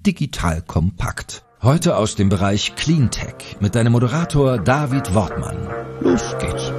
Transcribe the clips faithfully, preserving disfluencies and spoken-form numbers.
Digital Kompakt. Heute aus dem Bereich Cleantech mit deinem Moderator David Wortmann. Los geht's.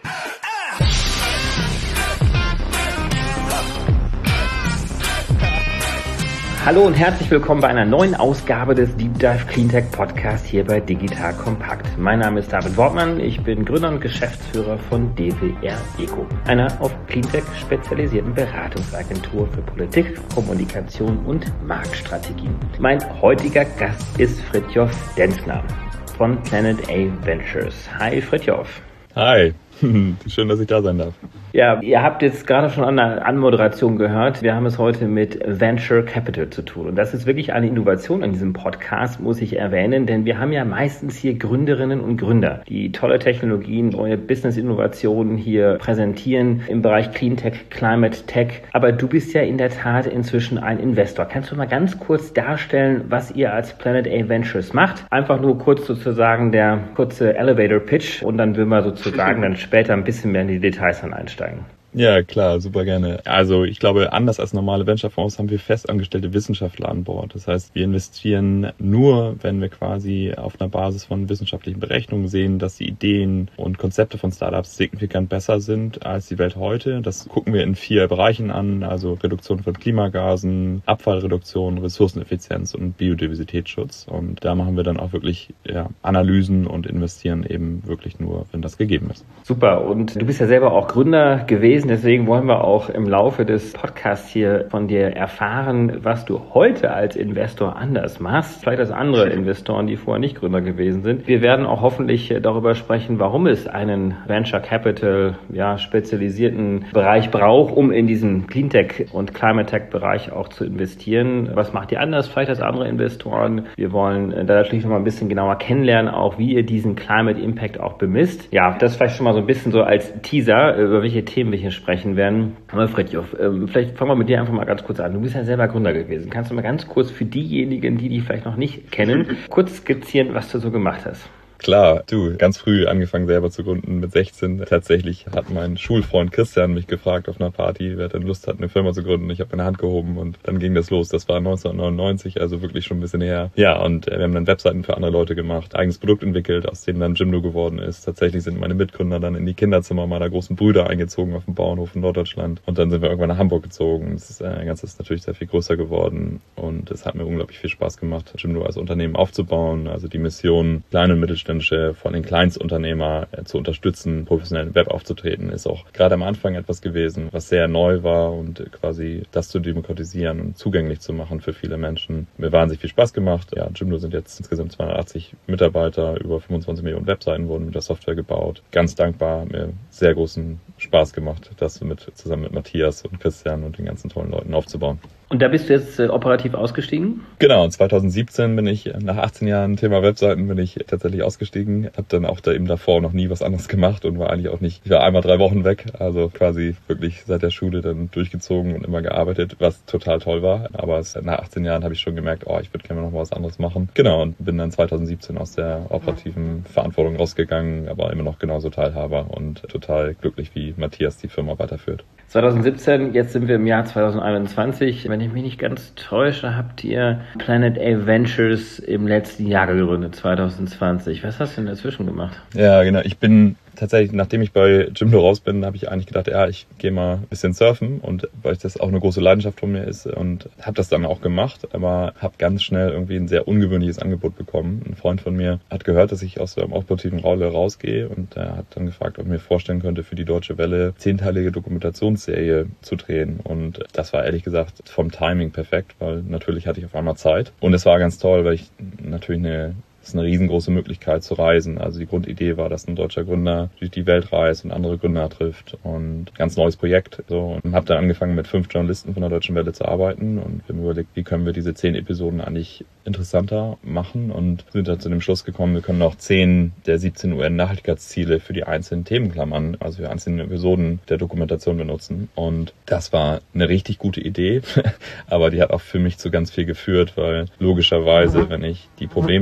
Hallo und herzlich willkommen bei einer neuen Ausgabe des Deep Dive Cleantech Podcast hier bei Digital Kompakt. Mein Name ist David Wortmann, ich bin Gründer und Geschäftsführer von D W R Eco, einer auf Cleantech spezialisierten Beratungsagentur für Politik, Kommunikation und Marktstrategien. Mein heutiger Gast ist Fridtjof Denzner von Planet A Ventures. Hi Fridtjof. Hi. Schön, dass ich da sein darf. Ja, ihr habt jetzt gerade schon an der Anmoderation gehört, wir haben es heute mit Venture Capital zu tun. Und das ist wirklich eine Innovation an diesem Podcast, muss ich erwähnen, denn wir haben ja meistens hier Gründerinnen und Gründer, die tolle Technologien, neue Business-Innovationen hier präsentieren im Bereich Cleantech, Climate Tech. Aber du bist ja in der Tat inzwischen ein Investor. Kannst du mal ganz kurz darstellen, was ihr als Planet A Ventures macht? Einfach nur kurz sozusagen der kurze Elevator-Pitch und dann würden wir sozusagen dann später ein bisschen mehr in die Details dann einsteigen. Ja, klar, super gerne. Also ich glaube, anders als normale Venture-Fonds haben wir festangestellte Wissenschaftler an Bord. Das heißt, wir investieren nur, wenn wir quasi auf einer Basis von wissenschaftlichen Berechnungen sehen, dass die Ideen und Konzepte von Startups signifikant besser sind als die Welt heute. Das gucken wir in vier Bereichen an, also Reduktion von Klimagasen, Abfallreduktion, Ressourceneffizienz und Biodiversitätsschutz. Und da machen wir dann auch wirklich ja, Analysen und investieren eben wirklich nur, wenn das gegeben ist. Super. Und du bist ja selber auch Gründer gewesen. Deswegen wollen wir auch im Laufe des Podcasts hier von dir erfahren, was du heute als Investor anders machst, vielleicht als andere Investoren, die vorher nicht Gründer gewesen sind. Wir werden auch hoffentlich darüber sprechen, warum es einen Venture Capital, ja, spezialisierten Bereich braucht, um in diesen Cleantech und Climate Tech Bereich auch zu investieren. Was macht ihr anders vielleicht als andere Investoren? Wir wollen da natürlich noch mal ein bisschen genauer kennenlernen, auch wie ihr diesen Climate Impact auch bemisst. Ja, das vielleicht schon mal so ein bisschen so als Teaser, über welche Themen wir hier sprechen werden. Aber Fridtjof, ähm, vielleicht fangen wir mit dir einfach mal ganz kurz an. Du bist ja selber Gründer gewesen. Kannst du mal ganz kurz für diejenigen, die dich vielleicht noch nicht kennen, kurz skizzieren, was du so gemacht hast? Klar, du, ganz früh angefangen selber zu gründen mit sechzehn. Tatsächlich hat mein Schulfreund Christian mich gefragt auf einer Party, wer denn Lust hat, eine Firma zu gründen. Ich habe meine Hand gehoben und dann ging das los. Das war neunzehnhundertneunundneunzig, also wirklich schon ein bisschen her. Ja, und wir haben dann Webseiten für andere Leute gemacht, eigenes Produkt entwickelt, aus dem dann Jimdo geworden ist. Tatsächlich sind meine Mitgründer dann in die Kinderzimmer meiner großen Brüder eingezogen auf dem Bauernhof in Norddeutschland. Und dann sind wir irgendwann nach Hamburg gezogen. Das ist, äh, Ganze ist natürlich sehr viel größer geworden und es hat mir unglaublich viel Spaß gemacht, Jimdo als Unternehmen aufzubauen. Also die Mission, kleine und mittelständische, vor allem Kleinstunternehmer äh, zu unterstützen, professionell im Web aufzutreten, ist auch gerade am Anfang etwas gewesen, was sehr neu war und äh, quasi das zu demokratisieren und zugänglich zu machen für viele Menschen. Mir wahnsinnig viel Spaß gemacht. Ja, Jimdo sind jetzt insgesamt zweihundertachtzig Mitarbeiter, über fünfundzwanzig Millionen Webseiten wurden mit der Software gebaut. Ganz dankbar, hat mir sehr großen Spaß gemacht, das mit, zusammen mit Matthias und Christian und den ganzen tollen Leuten aufzubauen. Und da bist du jetzt äh, operativ ausgestiegen? Genau, zweitausendsiebzehn bin ich, nach achtzehn Jahren Thema Webseiten, bin ich tatsächlich ausgestiegen. Habe dann auch da eben davor noch nie was anderes gemacht und war eigentlich auch nicht, ich war einmal drei Wochen weg, also quasi wirklich seit der Schule dann durchgezogen und immer gearbeitet, was total toll war. Aber es, nach achtzehn Jahren habe ich schon gemerkt, oh, ich würde gerne noch mal was anderes machen. Genau, und bin dann zweitausendsiebzehn aus der operativen Verantwortung rausgegangen, aber immer noch genauso Teilhaber und total glücklich, wie Matthias die Firma weiterführt. zweitausendsiebzehn, jetzt sind wir im Jahr zweitausendeinundzwanzig. Wenn ich mich nicht ganz täusche, habt ihr Planet A Ventures im letzten Jahr gegründet, zweitausendzwanzig. Was hast du denn dazwischen gemacht? Ja, genau. Ich bin tatsächlich, nachdem ich bei Jimdo raus bin, habe ich eigentlich gedacht, ja, ich gehe mal ein bisschen surfen, und weil das auch eine große Leidenschaft von mir ist, und habe das dann auch gemacht, aber habe ganz schnell irgendwie ein sehr ungewöhnliches Angebot bekommen. Ein Freund von mir hat gehört, dass ich aus der operativen Rolle rausgehe, und er hat dann gefragt, ob ich mir vorstellen könnte, für die Deutsche Welle zehnteilige Dokumentationsserie zu drehen, und das war ehrlich gesagt vom Timing perfekt, weil natürlich hatte ich auf einmal Zeit, und es war ganz toll, weil ich natürlich eine Das ist eine riesengroße Möglichkeit zu reisen. Also die Grundidee war, dass ein deutscher Gründer durch die Welt reist und andere Gründer trifft, und ganz neues Projekt. So, und habe dann angefangen, mit fünf Journalisten von der Deutschen Welle zu arbeiten, und wir haben überlegt, wie können wir diese zehn Episoden eigentlich interessanter machen, und sind dann zu dem Schluss gekommen, wir können auch zehn der siebzehn U N-Nachhaltigkeitsziele für die einzelnen Themenklammern, also für einzelne Episoden der Dokumentation benutzen. Und das war eine richtig gute Idee, aber die hat auch für mich zu ganz viel geführt, weil logischerweise, wenn ich die Problemstellung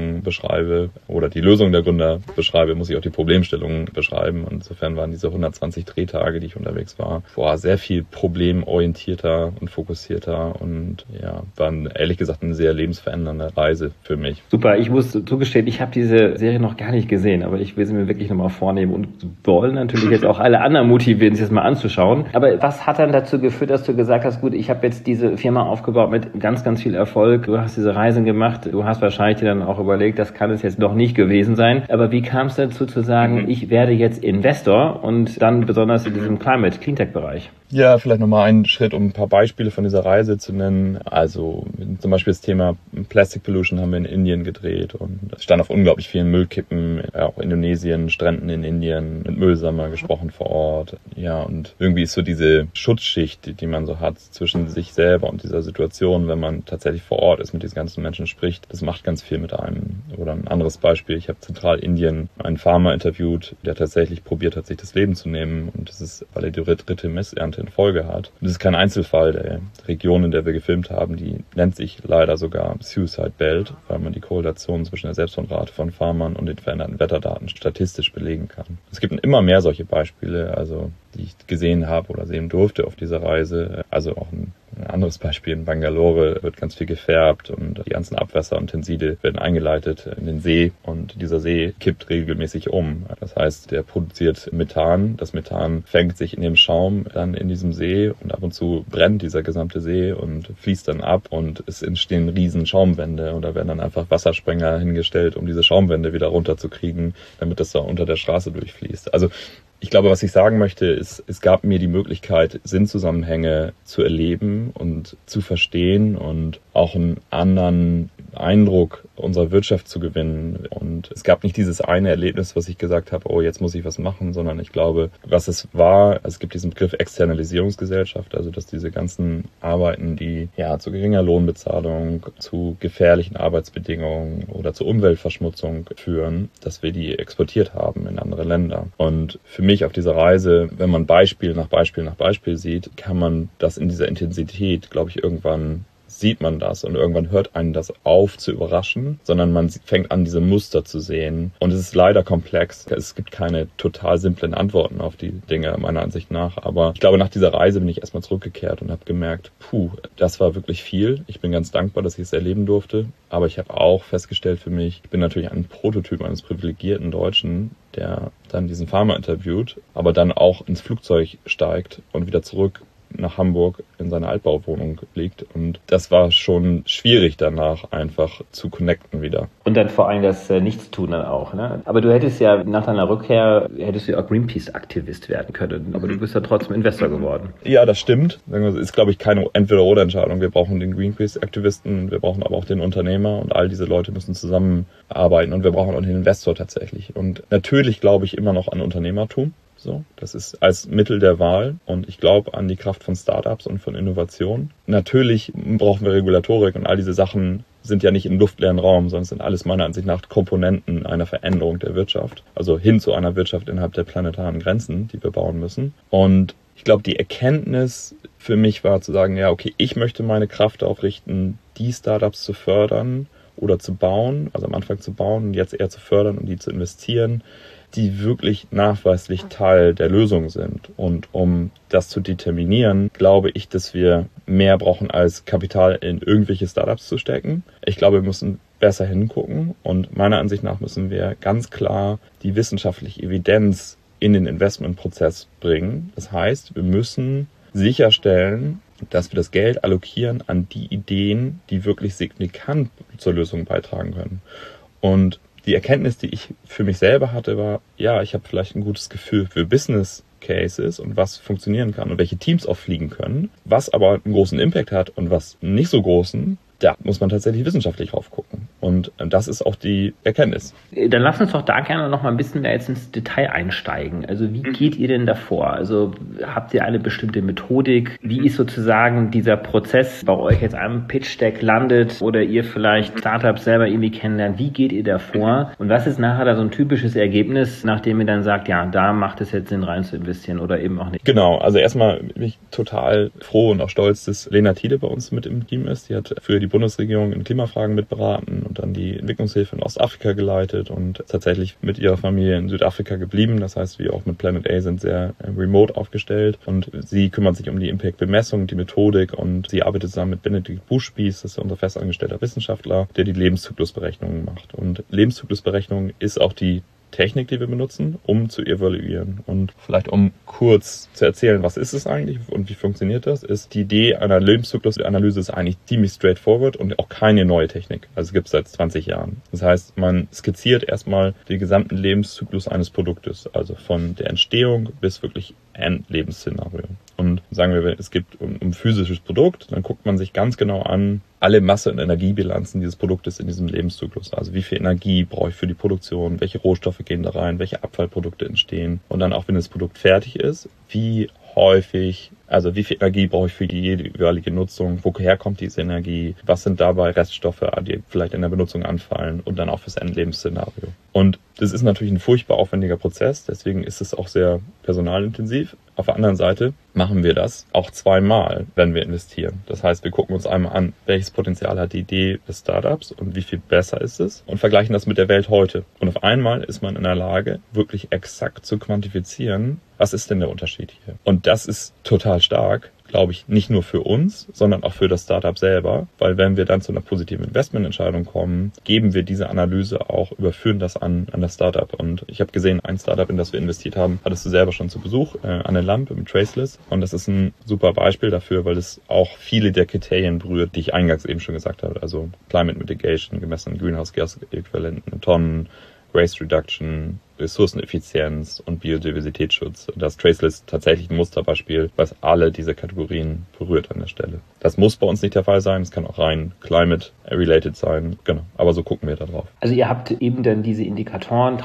Problemstellungen beschreibe oder die Lösung der Gründer beschreibe, muss ich auch die Problemstellungen beschreiben. Und insofern waren diese hundertzwanzig Drehtage, die ich unterwegs war, boah, sehr viel problemorientierter und fokussierter und ja, waren ehrlich gesagt eine sehr lebensverändernde Reise für mich. Super, ich muss zugestehen, ich habe diese Serie noch gar nicht gesehen, aber ich will sie mir wirklich nochmal vornehmen und wollen natürlich jetzt auch alle anderen motivieren, sich das mal anzuschauen. Aber was hat dann dazu geführt, dass du gesagt hast, gut, ich habe jetzt diese Firma aufgebaut mit ganz, ganz viel Erfolg, du hast diese Reisen gemacht, du hast wahrscheinlich dir dann auch überlegt, das kann es jetzt noch nicht gewesen sein. Aber wie kam es dazu zu sagen, mhm. ich werde jetzt Investor und dann besonders in diesem Climate, Cleantech-Bereich? Ja, vielleicht nochmal einen Schritt, um ein paar Beispiele von dieser Reise zu nennen. Also zum Beispiel das Thema Plastic Pollution haben wir in Indien gedreht und es stand auf unglaublich vielen Müllkippen, ja, auch Indonesien, Stränden in Indien, mit Müllsammer gesprochen vor Ort. Ja, und irgendwie ist so diese Schutzschicht, die, die man so hat zwischen sich selber und dieser Situation, wenn man tatsächlich vor Ort ist, mit diesen ganzen Menschen spricht, das macht ganz viel mit einem. Oder ein anderes Beispiel, ich habe Zentralindien einen Farmer interviewt, der tatsächlich probiert hat, sich das Leben zu nehmen und das ist, weil er die dritte Missernte in Folge hat. Und das ist kein Einzelfall. Der Region, in der wir gefilmt haben, die nennt sich leider sogar Suicide Belt, weil man die Korrelation zwischen der Selbstmordrate von Farmern und den veränderten Wetterdaten statistisch belegen kann. Es gibt immer mehr solche Beispiele, also die ich gesehen habe oder sehen durfte auf dieser Reise. Also auch ein Ein anderes Beispiel, in Bangalore wird ganz viel gefärbt und die ganzen Abwässer und Tenside werden eingeleitet in den See und dieser See kippt regelmäßig um. Das heißt, der produziert Methan. Das Methan fängt sich in dem Schaum dann in diesem See und ab und zu brennt dieser gesamte See und fließt dann ab und es entstehen riesen Schaumwände und da werden dann einfach Wassersprenger hingestellt, um diese Schaumwände wieder runterzukriegen, damit das da unter der Straße durchfließt. Also ich glaube, was ich sagen möchte, ist, es gab mir die Möglichkeit, Sinnzusammenhänge zu erleben und zu verstehen und auch einen anderen Eindruck unserer Wirtschaft zu gewinnen. Und es gab nicht dieses eine Erlebnis, was ich gesagt habe, oh, jetzt muss ich was machen, sondern ich glaube, was es war, also es gibt diesen Begriff Externalisierungsgesellschaft, also dass diese ganzen Arbeiten, die ja zu geringer Lohnbezahlung, zu gefährlichen Arbeitsbedingungen oder zu Umweltverschmutzung führen, dass wir die exportiert haben in andere Länder. Und für mich auf dieser Reise, wenn man Beispiel nach Beispiel nach Beispiel sieht, kann man das in dieser Intensität, glaube ich, irgendwann sieht man das und irgendwann hört einen das auf zu überraschen, sondern man fängt an, diese Muster zu sehen. Und es ist leider komplex. Es gibt keine total simplen Antworten auf die Dinge, meiner Ansicht nach. Aber ich glaube, nach dieser Reise bin ich erstmal zurückgekehrt und habe gemerkt, puh, das war wirklich viel. Ich bin ganz dankbar, dass ich es erleben durfte. Aber ich habe auch festgestellt für mich, ich bin natürlich ein Prototyp eines privilegierten Deutschen, der dann diesen Farmer interviewt, aber dann auch ins Flugzeug steigt und wieder zurück nach Hamburg in seine Altbauwohnung liegt. Und das war schon schwierig danach einfach zu connecten wieder. Und dann vor allem das äh, Nichtstun dann auch, ne? Aber du hättest ja nach deiner Rückkehr, hättest du ja auch Greenpeace-Aktivist werden können. Aber du bist ja trotzdem Investor geworden. Ja, das stimmt. Das ist, glaube ich, keine Entweder-oder-Entscheidung. Wir brauchen den Greenpeace-Aktivisten, wir brauchen aber auch den Unternehmer und all diese Leute müssen zusammenarbeiten und wir brauchen auch den Investor tatsächlich. Und natürlich glaube ich immer noch an Unternehmertum. So, das ist als Mittel der Wahl und ich glaube an die Kraft von Startups und von Innovation. Natürlich brauchen wir Regulatorik und all diese Sachen sind ja nicht im luftleeren Raum, sondern sind alles meiner Ansicht nach Komponenten einer Veränderung der Wirtschaft. Also hin zu einer Wirtschaft innerhalb der planetaren Grenzen, die wir bauen müssen. Und ich glaube, die Erkenntnis für mich war zu sagen, ja, okay, ich möchte meine Kraft darauf richten, die Startups zu fördern oder zu bauen, also am Anfang zu bauen und jetzt eher zu fördern und die zu investieren, die wirklich nachweislich Teil der Lösung sind. Und um das zu determinieren, glaube ich, dass wir mehr brauchen als Kapital in irgendwelche Startups zu stecken. Ich glaube, wir müssen besser hingucken und meiner Ansicht nach müssen wir ganz klar die wissenschaftliche Evidenz in den Investmentprozess bringen. Das heißt, wir müssen sicherstellen, dass wir das Geld allokieren an die Ideen, die wirklich signifikant zur Lösung beitragen können. Und die Erkenntnis, die ich für mich selber hatte, war, ja, ich habe vielleicht ein gutes Gefühl für Business Cases und was funktionieren kann und welche Teams auch fliegen können. Was aber einen großen Impact hat und was nicht so großen, da muss man tatsächlich wissenschaftlich drauf gucken. Und das ist auch die Erkenntnis. Dann lass uns doch da gerne noch mal ein bisschen mehr jetzt ins Detail einsteigen. Also wie geht ihr denn davor? Also habt ihr eine bestimmte Methodik? Wie ist sozusagen dieser Prozess bei euch jetzt am Pitch-Deck landet oder ihr vielleicht Startups selber irgendwie kennenlernt? Wie geht ihr davor? Und was ist nachher da so ein typisches Ergebnis, nachdem ihr dann sagt, ja, da macht es jetzt Sinn rein zu investieren oder eben auch nicht? Genau, also erstmal bin ich total froh und auch stolz, dass Lena Thiele bei uns mit im Team ist. Die hat für die Bundesregierung in Klimafragen mitberaten und dann die Entwicklungshilfe in Ostafrika geleitet und tatsächlich mit ihrer Familie in Südafrika geblieben. Das heißt, wir auch mit Planet A sind sehr remote aufgestellt und sie kümmert sich um die Impact-Bemessung, die Methodik und sie arbeitet zusammen mit Benedikt Buschspieß, das ist unser festangestellter Wissenschaftler, der die Lebenszyklusberechnungen macht. Und Lebenszyklusberechnung ist auch die Technik, die wir benutzen, um zu evaluieren. Und vielleicht um kurz zu erzählen, was ist es eigentlich und wie funktioniert das, ist die Idee einer Lebenszyklusanalyse ist eigentlich ziemlich straightforward und auch keine neue Technik. Also es gibt es seit zwanzig Jahren. Das heißt, man skizziert erstmal den gesamten Lebenszyklus eines Produktes, also von der Entstehung bis wirklich Endlebensszenario. Und sagen wir, es gibt um, um physisches Produkt, dann guckt man sich ganz genau an, alle Masse- und Energiebilanzen dieses Produktes in diesem Lebenszyklus. Also wie viel Energie brauche ich für die Produktion, welche Rohstoffe gehen da rein, welche Abfallprodukte entstehen. Und dann auch, wenn das Produkt fertig ist, wie häufig, also wie viel Energie brauche ich für die jeweilige Nutzung, woher kommt diese Energie, was sind dabei Reststoffe, die vielleicht in der Benutzung anfallen und dann auch fürs Endlebensszenario. Und das ist natürlich ein furchtbar aufwendiger Prozess, deswegen ist es auch sehr personalintensiv. Auf der anderen Seite machen wir das auch zweimal, wenn wir investieren. Das heißt, wir gucken uns einmal an, welches Potenzial hat die Idee des Startups und wie viel besser ist es und vergleichen das mit der Welt heute. Und auf einmal ist man in der Lage, wirklich exakt zu quantifizieren, was ist denn der Unterschied hier? Und das ist total stark, glaube ich, nicht nur für uns, sondern auch für das Startup selber, weil wenn wir dann zu einer positiven Investmententscheidung kommen, geben wir diese Analyse auch, überführen das an, an das Startup. Und ich habe gesehen, ein Startup, in das wir investiert haben, hattest du selber schon zu Besuch, äh, Anne Lamp im Traceless. Und das ist ein super Beispiel dafür, weil es auch viele der Kriterien berührt, die ich eingangs eben schon gesagt habe. Also Climate Mitigation, gemessene Greenhouse Gas Äquivalenten, Tonnen, Waste Reduction, Ressourceneffizienz und Biodiversitätsschutz. Das Traceless tatsächlich ein Musterbeispiel, was alle diese Kategorien berührt an der Stelle. Das muss bei uns nicht der Fall sein, es kann auch rein climate-related sein, genau, aber so gucken wir da drauf. Also ihr habt eben dann diese Indikatoren,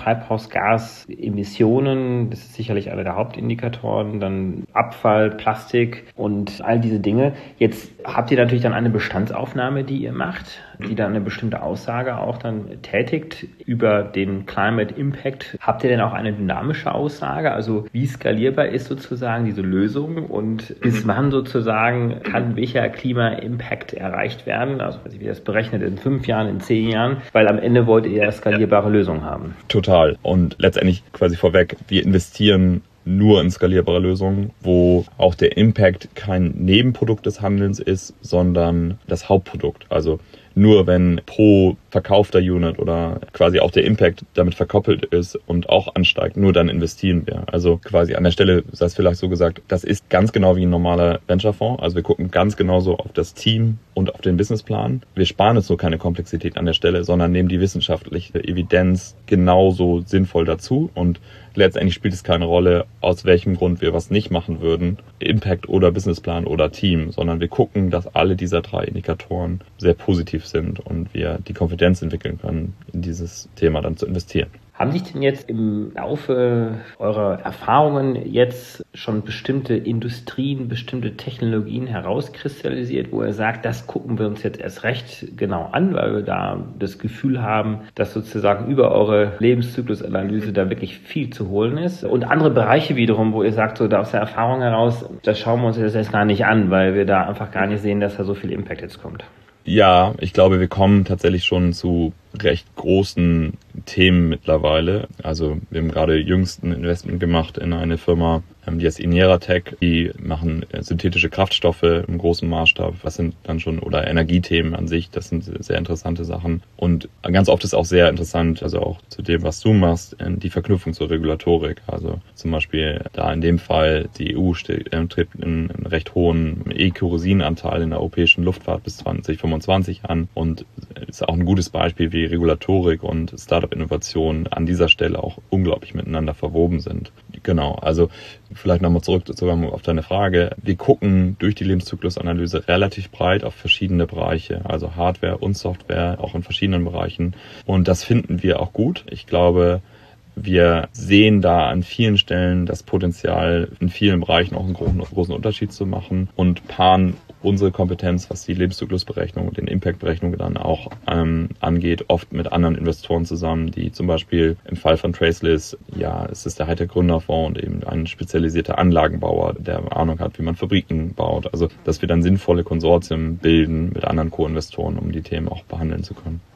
Treibhausgasemissionen, das ist sicherlich einer der Hauptindikatoren, dann Abfall, Plastik und all diese Dinge. Jetzt habt ihr natürlich dann eine Bestandsaufnahme, die ihr macht, die dann eine bestimmte Aussage auch dann tätigt über den Climate Impact. Habt ihr denn auch eine dynamische Aussage, also wie skalierbar ist sozusagen diese Lösung und bis wann sozusagen kann welcher Klima-Impact erreicht werden? Also wie das berechnet in fünf Jahren, in zehn Jahren, weil am Ende wollt ihr ja skalierbare Lösungen haben. Total. Und letztendlich quasi vorweg, wir investieren nur in skalierbare Lösungen, wo auch der Impact kein Nebenprodukt des Handelns ist, sondern das Hauptprodukt. Also nur wenn pro verkaufter Unit oder quasi auch der Impact damit verkoppelt ist und auch ansteigt, nur dann investieren wir. Also quasi an der Stelle, sei es vielleicht so gesagt, das ist ganz genau wie ein normaler Venture-Fonds. Also wir gucken ganz genauso auf das Team und auf den Businessplan. Wir sparen uns nur keine Komplexität an der Stelle, sondern nehmen die wissenschaftliche Evidenz genauso sinnvoll dazu und letztendlich spielt es keine Rolle, aus welchem Grund wir was nicht machen würden, Impact oder Businessplan oder Team, sondern wir gucken, dass alle dieser drei Indikatoren sehr positiv sind und wir die Kompetenz entwickeln können, in dieses Thema dann zu investieren. Haben sich denn jetzt im Laufe eurer Erfahrungen jetzt schon bestimmte Industrien, bestimmte Technologien herauskristallisiert, wo ihr sagt, das gucken wir uns jetzt erst recht genau an, weil wir da das Gefühl haben, dass sozusagen über eure Lebenszyklusanalyse da wirklich viel zu holen ist? Und andere Bereiche wiederum, wo ihr sagt, so da aus der Erfahrung heraus, das schauen wir uns jetzt erst gar nicht an, weil wir da einfach gar nicht sehen, dass da so viel Impact jetzt kommt. Ja, ich glaube, wir kommen tatsächlich schon zu recht großen Themen mittlerweile. Also wir haben gerade jüngst ein Investment gemacht in eine Firma, die heißt Ineratech. Die machen synthetische Kraftstoffe im großen Maßstab. Das sind dann schon, oder Energiethemen an sich, das sind sehr interessante Sachen. Und ganz oft ist auch sehr interessant, also auch zu dem, was du machst, die Verknüpfung zur Regulatorik. Also zum Beispiel da in dem Fall die E U strebt einen recht hohen E-Kerosin-Anteil in der europäischen Luftfahrt bis zwanzig fünfundzwanzig an und ist auch ein gutes Beispiel, wie Regulatorik und Startup-Innovation an dieser Stelle auch unglaublich miteinander verwoben sind. Genau, also vielleicht nochmal zurück auf deine Frage. Wir gucken durch die Lebenszyklusanalyse relativ breit auf verschiedene Bereiche, also Hardware und Software, auch in verschiedenen Bereichen. Und das finden wir auch gut. Ich glaube, wir sehen da an vielen Stellen das Potenzial, in vielen Bereichen auch einen großen, großen Unterschied zu machen und paaren unsere Kompetenz, was die Lebenszyklusberechnung und den Impactberechnung dann auch ähm, angeht, oft mit anderen Investoren zusammen, die zum Beispiel im Fall von Traceless, ja, es ist der Hightech Gründerfonds und eben ein spezialisierter Anlagenbauer, der Ahnung hat, wie man Fabriken baut. Also, dass wir dann sinnvolle Konsortien bilden mit anderen Co-Investoren, um die Themen auch behandeln zu können.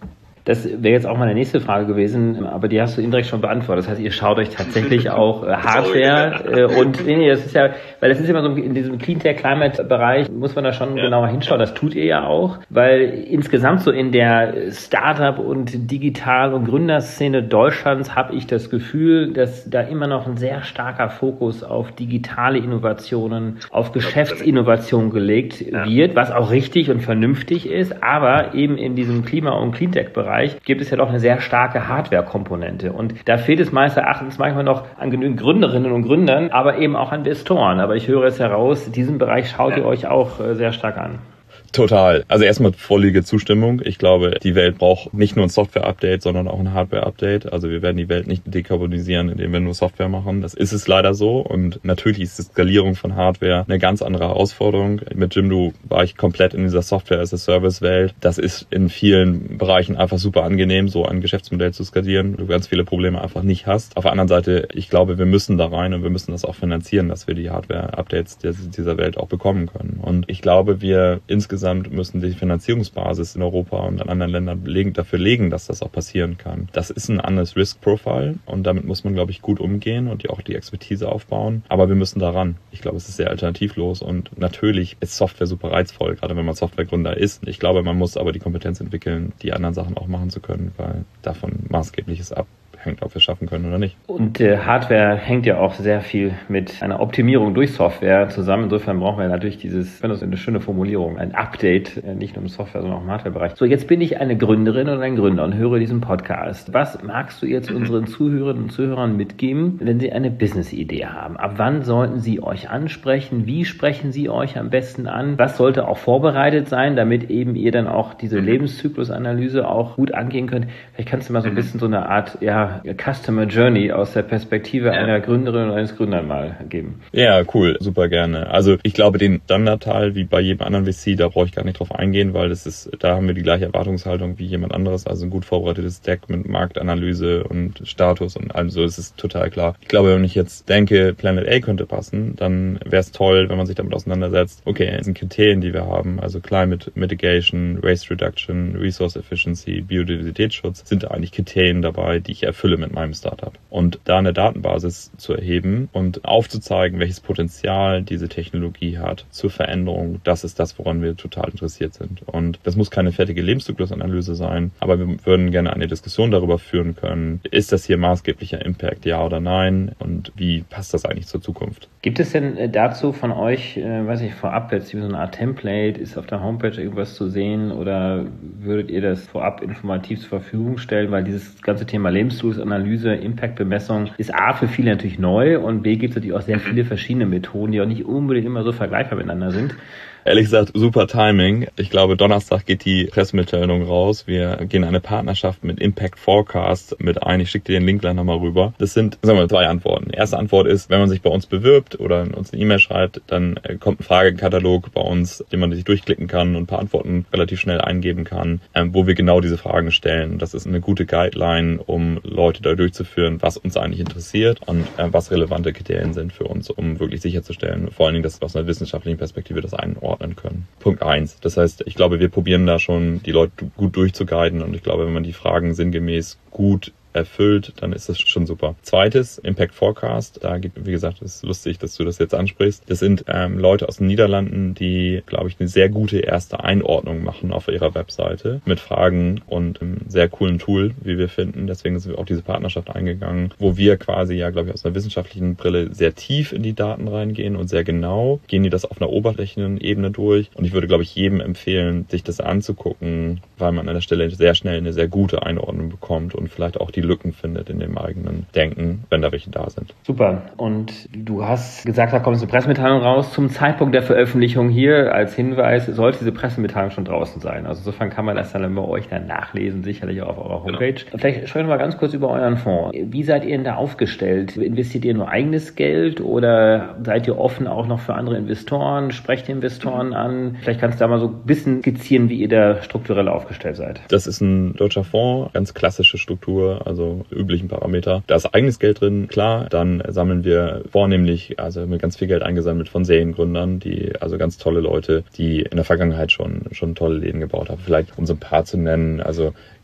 Das wäre jetzt auch meine nächste Frage gewesen, aber die hast du indirekt schon beantwortet. Das heißt, ihr schaut euch tatsächlich auch äh, Hardware äh, und nee, nee, das ist ja, weil das ist immer so in diesem Cleantech-Climate-Bereich, muss man da schon ja. genauer hinschauen. Das tut ihr ja auch, weil insgesamt so in der Startup- und Digital- und Gründerszene Deutschlands habe ich das Gefühl, dass da immer noch ein sehr starker Fokus auf digitale Innovationen, auf Geschäftsinnovationen gelegt ja. wird, was auch richtig und vernünftig ist, aber eben in diesem Klima- und Cleantech-Bereich gibt es ja doch eine sehr starke Hardware-Komponente und da fehlt es meines Erachtens manchmal noch an genügend Gründerinnen und Gründern, aber eben auch an Investoren. Aber ich höre es heraus, diesen Bereich schaut ihr euch auch sehr stark an. Total. Also erstmal vollige Zustimmung. Ich glaube, die Welt braucht nicht nur ein Software-Update, sondern auch ein Hardware-Update. Also wir werden die Welt nicht dekarbonisieren, indem wir nur Software machen. Das ist es leider so. Und natürlich ist die Skalierung von Hardware eine ganz andere Herausforderung. Mit Jimdo war ich komplett in dieser Software-as-a-Service-Welt. Das ist in vielen Bereichen einfach super angenehm, so ein Geschäftsmodell zu skalieren, wo du ganz viele Probleme einfach nicht hast. Auf der anderen Seite, ich glaube, wir müssen da rein und wir müssen das auch finanzieren, dass wir die Hardware-Updates dieser Welt auch bekommen können. Und ich glaube, wir insgesamt Insgesamt müssen die Finanzierungsbasis in Europa und in anderen Ländern legen, dafür legen, dass das auch passieren kann. Das ist ein anderes Risk-Profile und damit muss man, glaube ich, gut umgehen und auch die Expertise aufbauen. Aber wir müssen daran. Ich glaube, es ist sehr alternativlos und natürlich ist Software super reizvoll, gerade wenn man Softwaregründer ist. Ich glaube, man muss aber die Kompetenz entwickeln, die anderen Sachen auch machen zu können, weil davon maßgebliches ab. Hängt, ob wir es schaffen können oder nicht. Und äh, Hardware hängt ja auch sehr viel mit einer Optimierung durch Software zusammen. Insofern brauchen wir natürlich dieses, ich finde das eine schöne Formulierung, ein Update, äh, nicht nur im Software, sondern auch im Hardware-Bereich. So, jetzt bin ich eine Gründerin oder ein Gründer und höre diesen Podcast. Was magst du jetzt unseren Zuhörerinnen und Zuhörern mitgeben, wenn sie eine Business-Idee haben? Ab wann sollten sie euch ansprechen? Wie sprechen sie euch am besten an? Was sollte auch vorbereitet sein, damit eben ihr dann auch diese Lebenszyklusanalyse auch gut angehen könnt? Vielleicht kannst du mal so ein bisschen so eine Art, ja, Customer Journey aus der Perspektive ja. einer Gründerin oder eines Gründers mal geben. Ja, cool, super gerne. Also ich glaube, den Standardteil, wie bei jedem anderen V C, da brauche ich gar nicht drauf eingehen, weil das ist, da haben wir die gleiche Erwartungshaltung wie jemand anderes, also ein gut vorbereitetes Deck mit Marktanalyse und Status und allem so, das ist total klar. Ich glaube, wenn ich jetzt denke, Planet A könnte passen, dann wäre es toll, wenn man sich damit auseinandersetzt. Okay, das sind Kriterien, die wir haben, also Climate Mitigation, Waste Reduction, Resource Efficiency, Biodiversitätsschutz, sind da eigentlich Kriterien dabei, die ich erfülle mit meinem Startup. Und da eine Datenbasis zu erheben und aufzuzeigen, welches Potenzial diese Technologie hat zur Veränderung, das ist das, woran wir total interessiert sind. Und das muss keine fertige Lebenszyklusanalyse sein, aber wir würden gerne eine Diskussion darüber führen können, ist das hier maßgeblicher Impact, ja oder nein? Und wie passt das eigentlich zur Zukunft? Gibt es denn dazu von euch, äh, weiß ich, vorab jetzt so eine Art Template, ist auf der Homepage irgendwas zu sehen oder würdet ihr das vorab informativ zur Verfügung stellen? Weil dieses ganze Thema Lebenszyklusanalyse, Impact-Bemessung ist A für viele natürlich neu und B gibt es natürlich auch sehr viele verschiedene Methoden, die auch nicht unbedingt immer so vergleichbar miteinander sind. Ehrlich gesagt, super Timing. Ich glaube, Donnerstag geht die Pressemitteilung raus. Wir gehen eine Partnerschaft mit Impact Forecast mit ein. Ich schicke dir den Link gleich nochmal rüber. Das sind, sagen wir mal, drei Antworten. Die erste Antwort ist, wenn man sich bei uns bewirbt oder uns eine E-Mail schreibt, dann kommt ein Fragekatalog bei uns, den man sich durchklicken kann und ein paar Antworten relativ schnell eingeben kann, wo wir genau diese Fragen stellen. Das ist eine gute Guideline, um Leute da durchzuführen, was uns eigentlich interessiert und was relevante Kriterien sind für uns, um wirklich sicherzustellen, vor allen Dingen, dass wir aus einer wissenschaftlichen Perspektive das einordnen können. Punkt eins. Das heißt, ich glaube, wir probieren da schon, die Leute gut durchzuguiden und ich glaube, wenn man die Fragen sinngemäß gut erfüllt, dann ist das schon super. Zweites, Impact Forecast. Da gibt, wie gesagt, es ist lustig, dass du das jetzt ansprichst. Das sind ähm, Leute aus den Niederlanden, die, glaube ich, eine sehr gute erste Einordnung machen auf ihrer Webseite mit Fragen und einem sehr coolen Tool, wie wir finden. Deswegen sind wir auch diese Partnerschaft eingegangen, wo wir quasi ja, glaube ich, aus einer wissenschaftlichen Brille sehr tief in die Daten reingehen und sehr genau gehen die das auf einer oberflächlichen Ebene durch. Und ich würde, glaube ich, jedem empfehlen, sich das anzugucken, weil man an der Stelle sehr schnell eine sehr gute Einordnung bekommt und vielleicht auch die Lücken findet in dem eigenen Denken, wenn da welche da sind. Super. Und du hast gesagt, da kommt eine Pressemitteilung raus. Zum Zeitpunkt der Veröffentlichung hier als Hinweis sollte diese Pressemitteilung schon draußen sein. Also insofern kann man das dann bei euch dann nachlesen, sicherlich auch auf eurer Homepage. Genau. Vielleicht sprechen wir mal ganz kurz über euren Fonds. Wie seid ihr denn da aufgestellt? Investiert ihr nur eigenes Geld oder seid ihr offen auch noch für andere Investoren? Sprecht ihr Investoren an? Vielleicht kannst du da mal so ein bisschen skizzieren, wie ihr da strukturell aufgestellt seid. Das ist ein deutscher Fonds, ganz klassische Struktur, also üblichen Parameter. Da ist eigenes Geld drin, klar. Dann sammeln wir vornehmlich, also mit ganz viel Geld eingesammelt von Seriengründern, die, also ganz tolle Leute, die in der Vergangenheit schon, schon tolle Läden gebaut haben. Vielleicht um so ein paar zu nennen, also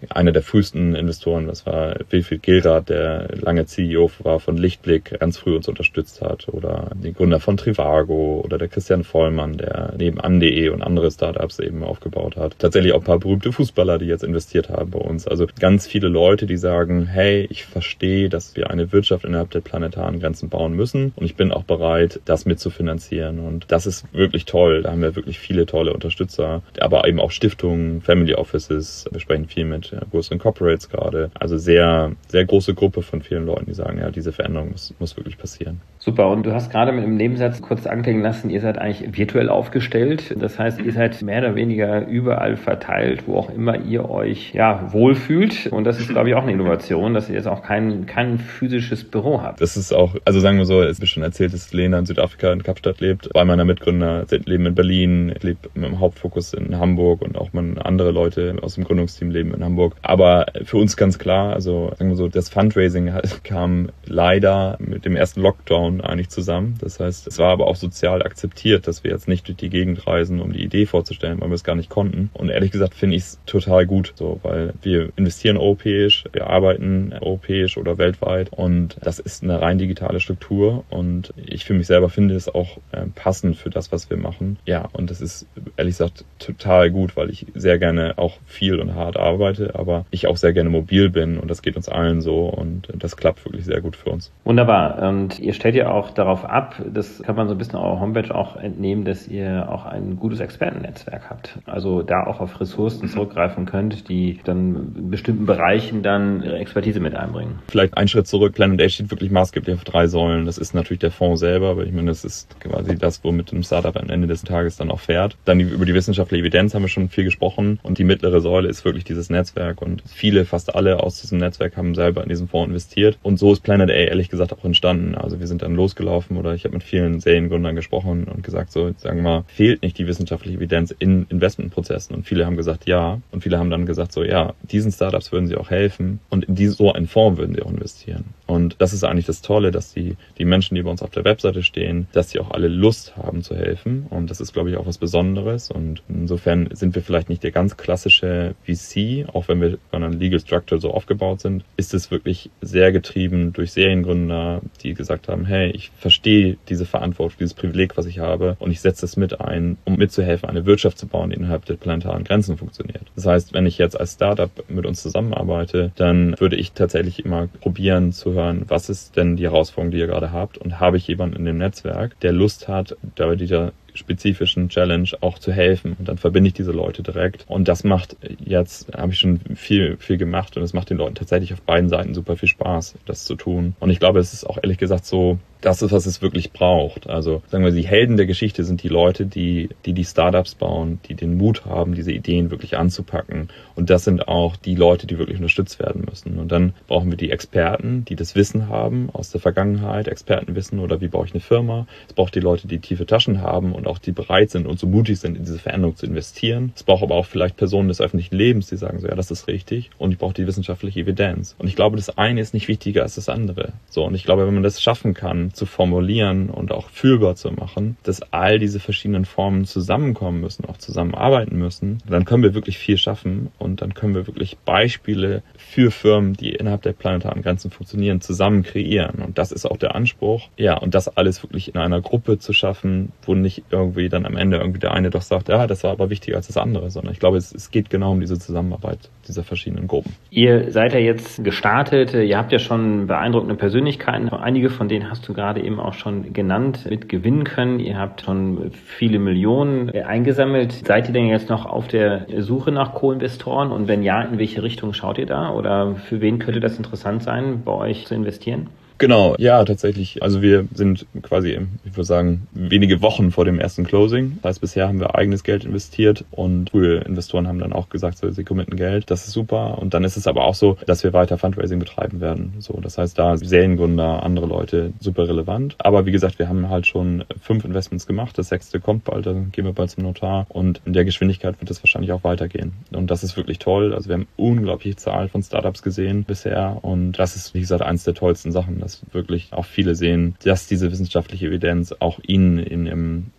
einer der frühesten Investoren, das war Wilfried Gilrath, der lange C E O war von Lichtblick, ganz früh uns unterstützt hat, oder die Gründer von Trivago oder der Christian Vollmann, der neben an.de und andere Startups eben aufgebaut hat. Tatsächlich auch ein paar berühmte Fußballer, die jetzt investiert haben bei uns. Also ganz viele Leute, die sagen, hey, ich verstehe, dass wir eine Wirtschaft innerhalb der planetaren Grenzen bauen müssen und ich bin auch bereit, das mitzufinanzieren. Und das ist wirklich toll. Da haben wir wirklich viele tolle Unterstützer, aber eben auch Stiftungen, Family Offices. Wir sprechen viel mit ja, größeren Corporates gerade. Also sehr, sehr große Gruppe von vielen Leuten, die sagen, ja, diese Veränderung muss, muss wirklich passieren. Super. Und du hast gerade mit einem Nebensatz kurz anklingen lassen, ihr seid eigentlich virtuell aufgestellt. Das heißt, ihr seid mehr oder weniger überall verteilt, wo auch immer ihr euch ja wohlfühlt. Und das ist, glaube ich, auch eine Innovation, dass ihr jetzt auch kein, kein physisches Büro habt. Das ist auch, also sagen wir so, es ist schon erzählt, dass Lena in Südafrika in Kapstadt lebt. Zwei meiner Mitgründer leben in Berlin. Ich lebe mit dem Hauptfokus in Hamburg und auch meine andere Leute aus dem Gründungsteam leben in Hamburg. Aber für uns ganz klar, also sagen wir so, das Fundraising kam leider mit dem ersten Lockdown eigentlich zusammen. Das heißt, es war aber auch sozial akzeptiert, dass wir jetzt nicht durch die Gegend reisen, um die Idee vorzustellen, weil wir es gar nicht konnten. Und ehrlich gesagt finde ich es total gut, so, weil wir investieren europäisch, wir arbeiten europäisch oder weltweit und das ist eine rein digitale Struktur und ich für mich selber finde es auch äh, passend für das, was wir machen. Ja, und das ist ehrlich gesagt total gut, weil ich sehr gerne auch viel und hart arbeite, aber ich auch sehr gerne mobil bin und das geht uns allen so und das klappt wirklich sehr gut für uns. Wunderbar. Und ihr stellt ja auch darauf ab, das kann man so ein bisschen eurer Homepage auch entnehmen, dass ihr auch ein gutes Expertennetzwerk habt. Also da auch auf Ressourcen zurückgreifen könnt, die dann in bestimmten Bereichen dann ihre Expertise mit einbringen. Vielleicht einen Schritt zurück. Planet A steht wirklich maßgeblich auf drei Säulen. Das ist natürlich der Fonds selber, aber ich meine, das ist quasi das, womit ein Startup am Ende des Tages dann auch fährt. Dann die, über die wissenschaftliche Evidenz haben wir schon viel gesprochen und die mittlere Säule ist wirklich dieses Netzwerk und viele, fast alle aus diesem Netzwerk haben selber in diesen Fonds investiert und so ist Planet A ehrlich gesagt auch entstanden. Also wir sind dann losgelaufen oder ich habe mit vielen Seriengründern gesprochen und gesagt, so, sagen wir mal, fehlt nicht die wissenschaftliche Evidenz in Investmentprozessen? Und viele haben gesagt, ja. Und viele haben dann gesagt, so, ja, diesen Startups würden sie auch helfen und in diese, so einen Fonds würden sie auch investieren. Und das ist eigentlich das Tolle, dass die, die Menschen, die bei uns auf der Webseite stehen, dass sie auch alle Lust haben zu helfen. Und das ist, glaube ich, auch was Besonderes. Und insofern sind wir vielleicht nicht der ganz klassische V C, auch wenn wir von einer Legal Structure so aufgebaut sind, ist es wirklich sehr getrieben durch Seriengründer, die gesagt haben, hey, ich verstehe diese Verantwortung, dieses Privileg, was ich habe und ich setze es mit ein, um mitzuhelfen, eine Wirtschaft zu bauen, die innerhalb der planetaren Grenzen funktioniert. Das heißt, wenn ich jetzt als Startup mit uns zusammenarbeite, dann würde ich tatsächlich immer probieren zu hören, was ist denn die Herausforderung, die ihr gerade habt und habe ich jemanden in dem Netzwerk, der Lust hat, bei dieser spezifischen Challenge auch zu helfen und dann verbinde ich diese Leute direkt und das macht jetzt, habe ich schon viel viel gemacht und es macht den Leuten tatsächlich auf beiden Seiten super viel Spaß, das zu tun und ich glaube, es ist auch ehrlich gesagt so, das ist, was es wirklich braucht. Also sagen wir, die Helden der Geschichte sind die Leute, die die die Startups bauen, die den Mut haben, diese Ideen wirklich anzupacken und das sind auch die Leute, die wirklich unterstützt werden müssen und dann brauchen wir die Experten, die das Wissen haben aus der Vergangenheit, Expertenwissen oder wie baue ich eine Firma. Es braucht die Leute, die tiefe Taschen haben und auch die bereit sind und so mutig sind, in diese Veränderung zu investieren. Es braucht aber auch vielleicht Personen des öffentlichen Lebens, die sagen so, ja, das ist richtig und ich brauche die wissenschaftliche Evidenz. Und ich glaube, das eine ist nicht wichtiger als das andere. So, und ich glaube, wenn man das schaffen kann, zu formulieren und auch fühlbar zu machen, dass all diese verschiedenen Formen zusammenkommen müssen, auch zusammenarbeiten müssen, dann können wir wirklich viel schaffen und dann können wir wirklich Beispiele für Firmen, die innerhalb der planetaren Grenzen funktionieren, zusammen kreieren. Und das ist auch der Anspruch. Ja, und das alles wirklich in einer Gruppe zu schaffen, wo nicht irgendwie dann am Ende irgendwie der eine doch sagt, ja, das war aber wichtiger als das andere, sondern ich glaube, es, es geht genau um diese Zusammenarbeit dieser verschiedenen Gruppen. Ihr seid ja jetzt gestartet, ihr habt ja schon beeindruckende Persönlichkeiten, einige von denen hast du gerade eben auch schon genannt, mit gewinnen können. Ihr habt schon viele Millionen eingesammelt. Seid ihr denn jetzt noch auf der Suche nach Co-Investoren und wenn ja, in welche Richtung schaut ihr da oder für wen könnte das interessant sein, bei euch zu investieren? Genau, ja, tatsächlich. Also wir sind quasi, ich würde sagen, wenige Wochen vor dem ersten Closing. Das heißt, bisher haben wir eigenes Geld investiert und frühe Investoren haben dann auch gesagt, so, sie committen Geld. Das ist super. Und dann ist es aber auch so, dass wir weiter Fundraising betreiben werden. So, das heißt, da Seriengründer, andere Leute, super relevant. Aber wie gesagt, wir haben halt schon fünf Investments gemacht. Das sechste kommt bald, dann gehen wir bald zum Notar. Und in der Geschwindigkeit wird es wahrscheinlich auch weitergehen. Und das ist wirklich toll. Also wir haben unglaubliche Zahl von Startups gesehen bisher. Und das ist, wie gesagt, eins der tollsten Sachen, dass wirklich auch viele sehen, dass diese wissenschaftliche Evidenz auch ihnen in ihrem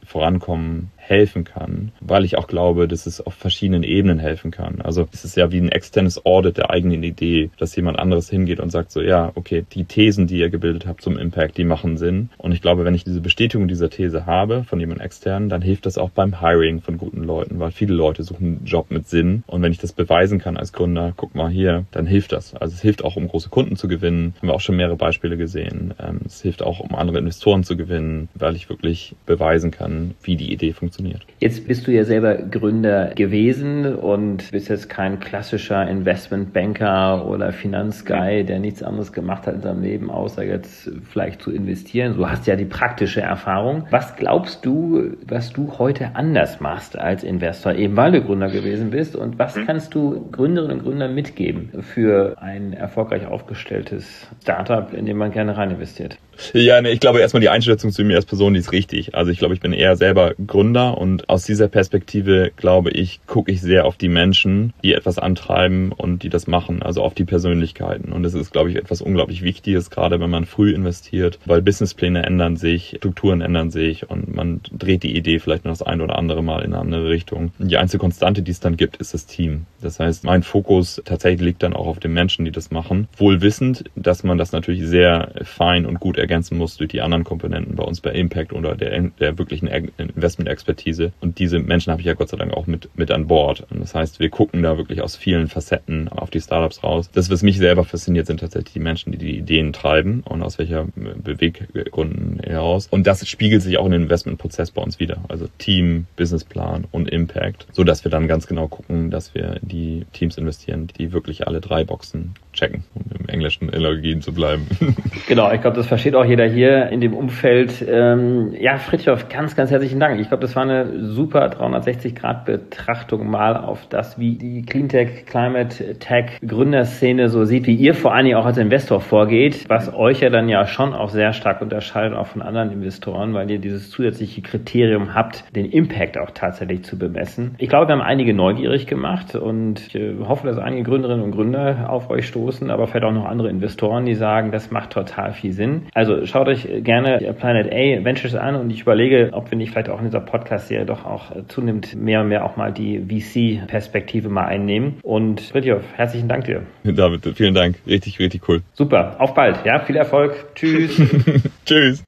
Vorankommen helfen kann, weil ich auch glaube, dass es auf verschiedenen Ebenen helfen kann. Also es ist ja wie ein externes Audit der eigenen Idee, dass jemand anderes hingeht und sagt so, ja, okay, die Thesen, die ihr gebildet habt zum Impact, die machen Sinn. Und ich glaube, wenn ich diese Bestätigung dieser These habe von jemand externen, dann hilft das auch beim Hiring von guten Leuten, weil viele Leute suchen einen Job mit Sinn. Und wenn ich das beweisen kann als Gründer, guck mal hier, dann hilft das. Also es hilft auch, um große Kunden zu gewinnen. Haben wir auch schon mehrere Beispiele gesehen. Es hilft auch, um andere Investoren zu gewinnen, weil ich wirklich beweisen kann, wie die Idee funktioniert. Jetzt bist du ja selber Gründer gewesen und bist jetzt kein klassischer Investmentbanker oder Finanzguy, der nichts anderes gemacht hat in seinem Leben, außer jetzt vielleicht zu investieren. Du hast ja die praktische Erfahrung. Was glaubst du, was du heute anders machst als Investor, eben weil du Gründer gewesen bist? Und was kannst du Gründerinnen und Gründern mitgeben für ein erfolgreich aufgestelltes Startup, in dem man gerne rein investiert? Ja, ne, ich glaube erstmal die Einschätzung zu mir als Person, die ist richtig. Also ich glaube, ich bin eher selber Gründer und aus dieser Perspektive, glaube ich, gucke ich sehr auf die Menschen, die etwas antreiben und die das machen, also auf die Persönlichkeiten. Und das ist, glaube ich, etwas unglaublich Wichtiges, gerade wenn man früh investiert, weil Businesspläne ändern sich, Strukturen ändern sich und man dreht die Idee vielleicht noch das ein oder andere Mal in eine andere Richtung. Und die einzige Konstante, die es dann gibt, ist das Team. Das heißt, mein Fokus tatsächlich liegt dann auch auf den Menschen, die das machen, wohl wissend, dass man das natürlich sehr fein und gut ergänzen muss durch die anderen Komponenten bei uns bei Impact oder der, der wirklichen Investment-Expertise. Und diese Menschen habe ich ja Gott sei Dank auch mit, mit an Bord. Und das heißt, wir gucken da wirklich aus vielen Facetten auf die Startups raus. Das, was mich selber fasziniert, sind tatsächlich die Menschen, die die Ideen treiben und aus welcher Beweggründen heraus. Und das spiegelt sich auch in den Investmentprozess bei uns wieder. Also Team, Businessplan und Impact, so dass wir dann ganz genau gucken, dass wir die Teams investieren, die wirklich alle drei Boxen checken, um im englischen Analogien zu bleiben. Genau, ich glaube, das versteht auch jeder hier in dem Umfeld. Ähm, ja, Fridtjof, ganz, ganz herzlichen Dank. Ich glaube, das war eine super dreihundertsechzig Grad Betrachtung mal auf das, wie die Cleantech, Climate Tech Gründerszene so sieht, wie ihr vor allen Dingen auch als Investor vorgeht, was euch ja dann ja schon auch sehr stark unterscheidet, auch von anderen Investoren, weil ihr dieses zusätzliche Kriterium habt, den Impact auch tatsächlich zu bemessen. Ich glaube, wir haben einige neugierig gemacht und ich hoffe, dass einige Gründerinnen und Gründer auf euch stoßen, aber vielleicht auch noch andere Investoren, die sagen, das macht total viel Sinn. Also schaut euch gerne Planet A Ventures an und ich überlege, ob wir nicht vielleicht auch in dieser Podcast-Serie doch auch zunehmend mehr und mehr auch mal die V C-Perspektive mal einnehmen. Und Fridtjof, herzlichen Dank dir. David, vielen Dank. Richtig, richtig cool. Super. Auf bald. Ja, viel Erfolg. Tschüss. Tschüss.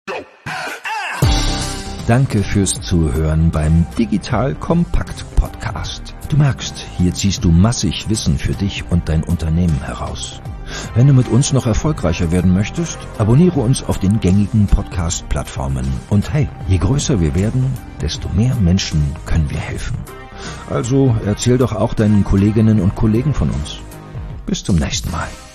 Danke fürs Zuhören beim Digital Kompakt Podcast. Du merkst, hier ziehst du massig Wissen für dich und dein Unternehmen heraus. Wenn du mit uns noch erfolgreicher werden möchtest, abonniere uns auf den gängigen Podcast-Plattformen. Und hey, je größer wir werden, desto mehr Menschen können wir helfen. Also erzähl doch auch deinen Kolleginnen und Kollegen von uns. Bis zum nächsten Mal.